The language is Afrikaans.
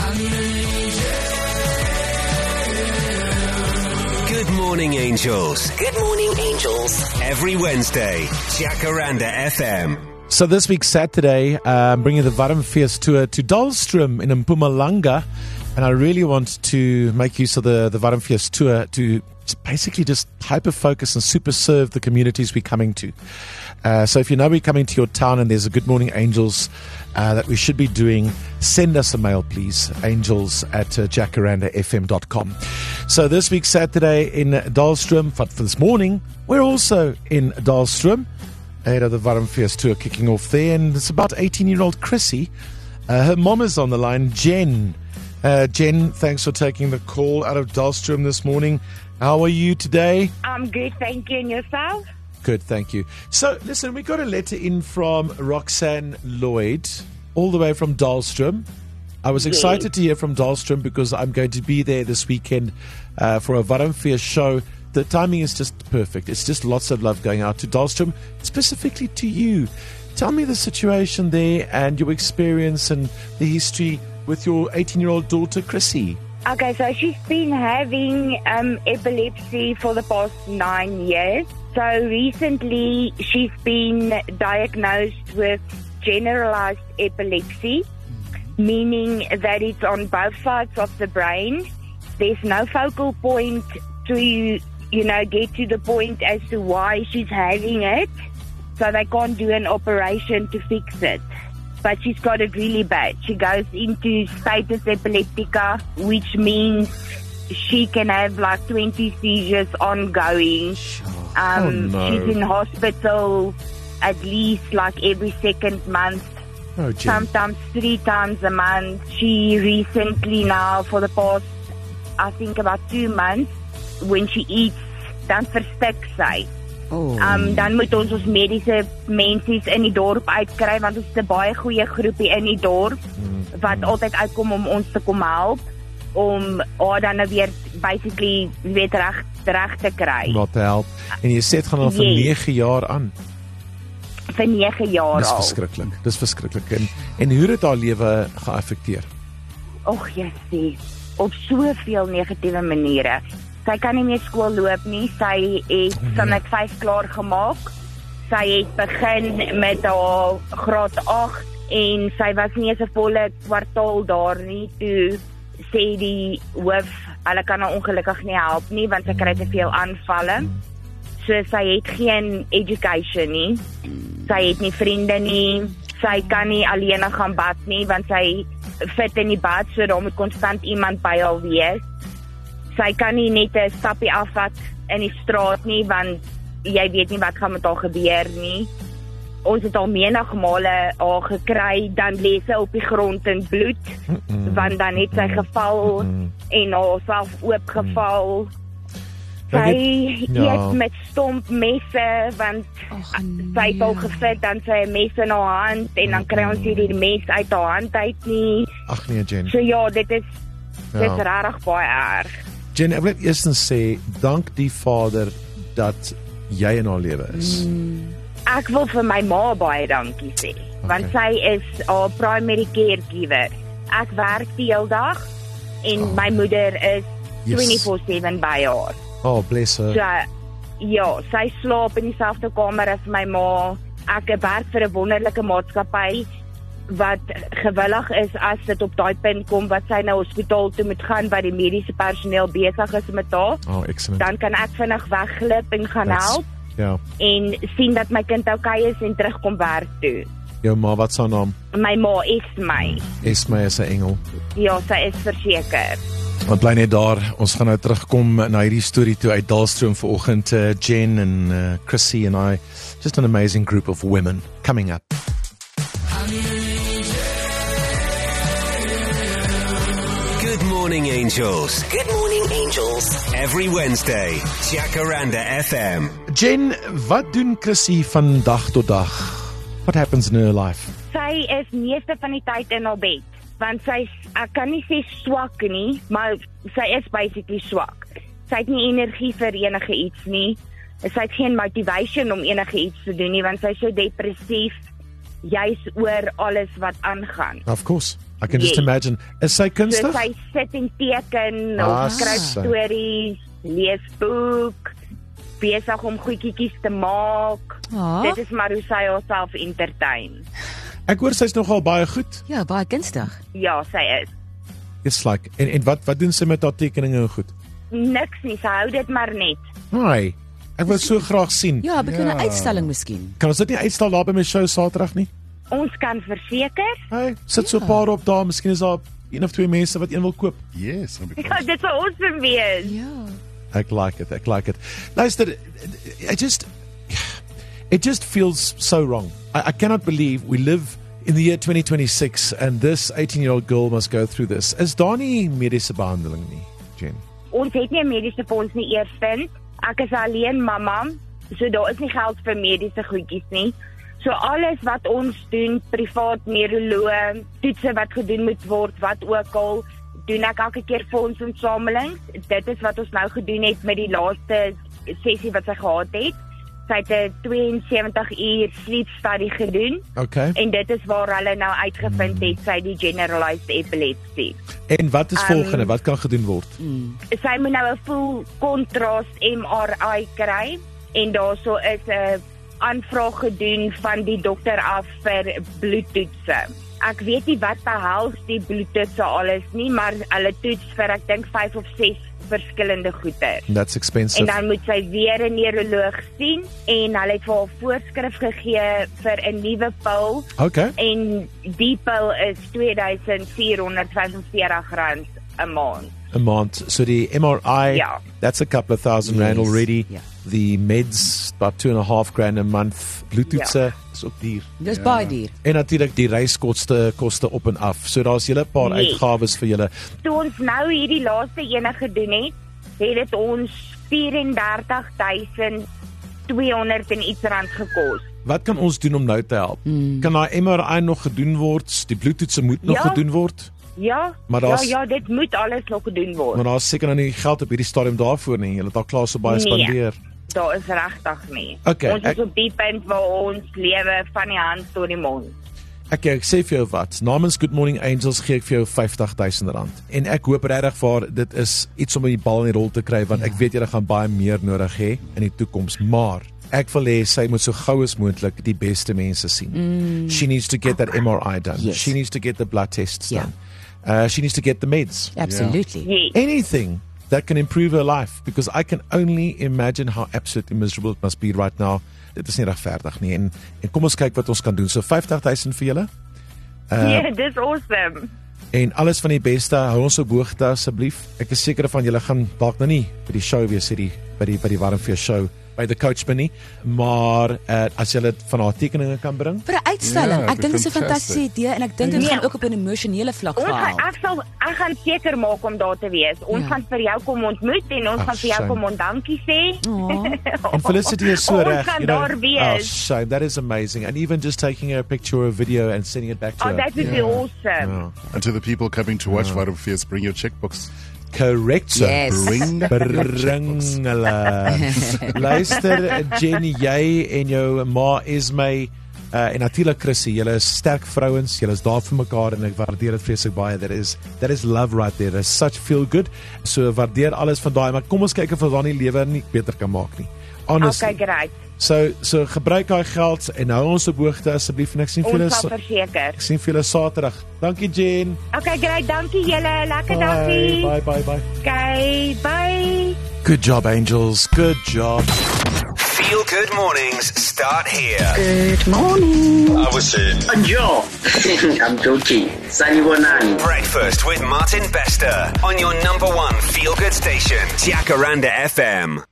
Good morning, angels. Good morning, angels. Every Wednesday, Jacaranda FM. So this week, Saturday, I'm bringing the Warmfeest tour to Dahlstrom in Mpumalanga. And I really want to make use of the Warmfeest tour to basically just hyper-focus and super serve the communities we're coming to. So if you know we're coming to your town and there's a Good Morning Angels that we should be doing, send us a mail, please. angels@jacarandafm.com. So this week, Saturday in Dahlstrom, but for this morning, we're also in Dahlstrom, ahead of the Warmfeest tour kicking off there. And it's about 18-year-old Chrissy. Her mom is on the line, Jen. Jen, thanks for taking the call out of Dahlstrom this morning. How are you today? I'm good, thank you. And yourself? Good, thank you. So, listen, we got a letter in from Roxanne Lloyd, all the way from Dahlstrom. I was excited to hear from Dahlstrom because I'm going to be there this weekend for a Warmfeest show. The timing is just perfect. It's just lots of love going out to Dahlstrom, specifically to you. Tell me the situation there and your experience and the history with your 18-year-old daughter, Chrissy. Okay, so she's been having epilepsy for the past 9 years. So recently she's been diagnosed with generalized epilepsy, meaning that it's on both sides of the brain. There's no focal point to, get to the point as to why she's having it. So they can't do an operation to fix it. But she's got it really bad. She goes into status epileptica, which means she can have like 20 seizures ongoing. She's in hospital at least like every second month, sometimes 3 times a month. She recently now, for the past, I think about 2 months, when she eats, dan verstik sy. Dan moet ons mediese mensies in die dorp uitkry, want ons is 'n baie goeie groepie in die dorp wat altyd uitkom om ons te kom help, om haar dan weer basically weer reg te kry. Wat te help. En jy sê dit gaan al vir 9 jaar aan. Vir 9 jaar al. Dis verskriklik. En hoe het haar lewe geaffekteer? Och, jy sê, op soveel negatiewe maniere. Sy kan nie meer skool loop nie. Sy het vanaf 5 klaar gemaak. Sy het begin met haar graad 8 en sy was nie eens 'n volle kwartaal daar nie. Toe sê die hoof, hulle kan haar ongelukkig nie help nie, want sy kry te veel aanvalle. So sy het geen education nie. Sy het nie vriende nie. Sy kan nie alleen gaan bad nie, want sy fit in die bad, so daar moet konstant iemand by haar wees. Sy kan nie net 'n stappie afvat in die straat nie, want jy weet nie wat gaan met haar gebeur nie. Ons het al menig male haar gekry, dan lê sy op die grond in bloed, want dan het sy geval en haarself oopgeval. Sy eet met stomp messe, want sy het al gefit, dan sy 'n mes in haar hand, en dan kry ons hierdie mes uit haar hand uit nie. Ag nee, Jen. So ja, dit is regtig baie erg. Jen, ek wil eers sê, dank die Vader dat jy in haar lewe is. Ek wil vir my ma baie dankie sê, want sy is haar primary caregiver. Ek werk die hele dag en my moeder is 24/7 by haar. Oh, bless her. So, ja, sy slaap in dieselfde kamer as my ma. Ek werk vir 'n wonderlike maatskappy wat gewillig is as dit op daai punt kom wat sy na hospitaal toe moet gaan, waar die mediese personeel besig is met haar. Oh, excellent. Dan kan ek vinnig wegglip en gaan help. Ja. En sien dat my kind okay is en terugkom werk toe. Jou ma, wat is haar naam? My ma, Esme. Esme is 'n engel. Ja, sy is verseker. Want bly net daar, ons gaan nou terugkom na hierdie storie toe uit Dahlstrom vanoggend. Jen en Chrissy and I, just an amazing group of women coming up. Good morning, angels. Good morning, angels. Every Wednesday, Jacaranda FM. Jen, wat doen Chrissy van dag tot dag? What happens in her life? Sy is meeste van die tyd in haar bed, want ek kan nie sê swak nie, maar sy is basically swak. Sy het nie energie vir enige iets nie. Sy het geen motivation om enige iets te doen nie, want sy is so depressief, juis oor alles wat aangaan. Of course. I can just Yes. imagine. Is sy So kunstig? sy sit en teken, Ah, of skryf so. stories, lees boek, besig om goedjies te maak. Ah. Dit is maar hoe sy haarself entertain. Ek hoor sy's nogal baie goed. Ja, baie kunstig. Ja, sy is. It's like, en wat doen sy met haar tekeninge en goed? Niks nie, sy hou dit maar net. Hi, ek wil so graag sien. Ja, begin 'n uitstalling miskien. Kan ons dit nie uitstal daar by my show Saterdag nie? Ons kan verseker. Hey, sit so 'n paar op daar, miskien is daar 1 of 2 mense wat een wil koop. Yes, that'd be Ja, cool. dit sou awesome wees. Ja. Ek like it. Luister, it just feels so wrong. I cannot believe we live in the year 2026 and this 18-year-old girl must go through this. Is daar nie mediese behandeling nie, Jen? Ons het nie 'n mediese fonds nie eerstens. Ek is alleen mamma, so daar is nie geld vir mediese goedjies nie. So alles wat ons doen, privaat neuroloog, toetse wat gedoen moet word, wat ook al, doen ek elke keer fondsinsamelings. Dit is wat ons nou gedoen het met die laaste sessie wat sy gehad het. Sy het 'n 72 uur sleep study gedoen. Okay. En dit is waar hulle nou uitgevind het sy die generalized epilepsy. En wat is volgende? Wat kan gedoen word? Sy moet nou 'n full contrast MRI kry en daarso is 'n aanvraag gedoen van die dokter af vir bloedtoetse. Ek weet nie wat behels die bloedtoetse alles nie, maar hulle toets vir ek dink 5 of 6 verskillende goeters. That's En expensive. dan moet sy weer 'n neuroloog sien en hulle het vir haar voorskrif gegee vir 'n nuwe pil Okay. en die pil is R2445 'n maand. A month. So the MRI, Ja. that's a couple of $1,000 Yes. already. Ja. The meds, about $2,500 a month. Bluetoetse is ook duur. Dis baie duur. En natuurlik die reiskoste op en af. So daar's julle 'n paar Yes. uitgawes vir julle. Toe ons nou hierdie laaste ene gedoen het dit ons 34,200 en iets rand gekos. Wat kan ons doen om nou te help? Kan daai MRI nog gedoen word? Die bloedtoetse moet nog Ja. gedoen word? Ja, Maar daar's- ja, dit moet alles nog gedoen word. Maar daar's seker nou nie geld op hierdie stadium daarvoor nie. Julle het al klaar so baie Nee. spandeer. Daar is regtig nie. Okay, Ons is op die punt waar ons lewe van die hand tot die mond. Ek sê vir jou wat. Namens Good Morning Angels gee ek vir jou R50,000. En ek hoop regtig vir dit is iets om die bal in die rol te kry want ek weet julle gaan baie meer nodig hê in die toekoms. Maar ek wil hê sy moet so gou as moontlik die beste mense sien. She needs to get that MRI done. Yes. She needs to get the blood tests Ja. done. She needs to get the meds. Absolutely. Yes. Anything that can improve her life, because I can only imagine how absolutely miserable it must be right now. Dit is nie regverdig nie. En kom ons kyk wat ons kan doen. So 50,000 vir julle. Ja, dis awesome. En alles van die beste. Hou ons op hoogte asseblief. Ek is seker van julle gaan dalk nou nie by die show wees hierdie by die Warmfees show by the Coachman nie, maar as julle van haar tekeninge kan bring. Vir 'n uitstalling. Ja, Ek dink dit is 'n fantastic. fantastiese idee en ek dink dit Nee. gaan ook op 'n emosionele vlak Ons gaan, verhaal. ek gaan seker maak om daar te wees. Ons Ja. gaan vir jou kom ontmoet en ons Ag, gaan vir jou shame. kom dankie sê. And Felicity is so Ons reg. gaan You know, daar wees. shame. That is amazing. And even just taking a picture or a video and sending it back to Oh, her. that would be awesome. Oh, And to the people coming to watch Warm Fears, bring your checkbooks. correct, sir. Yes. Bring Bring hulle. Luister, Jenny, jy en jou ma Esme en natuurlik Chrissy, julle is sterk vrouens, julle is daar vir mekaar en ek waardeer dit vreeslik baie. That is love right there. That's such feel good. So waardeer alles van daai, maar kom ons kyk of ons daar nie lewe nie beter kan maak nie. Honestly. Okay, great. So gebruik daai geld en hou ons op hoogte asseblief en ek sien vir julle Ons sal verseker. ek sien vir julle Saterdag. Dankie Jen. Okay, great. Dankie julle. Lekker dankie. Bye. Okay, bye. Good job, Angels. Good job. Feel Good Mornings start here. Good morning. I would say Joe. I'm joking. Sanibonani. Breakfast with Martin Bester on your number one feel good station, Jacaranda FM.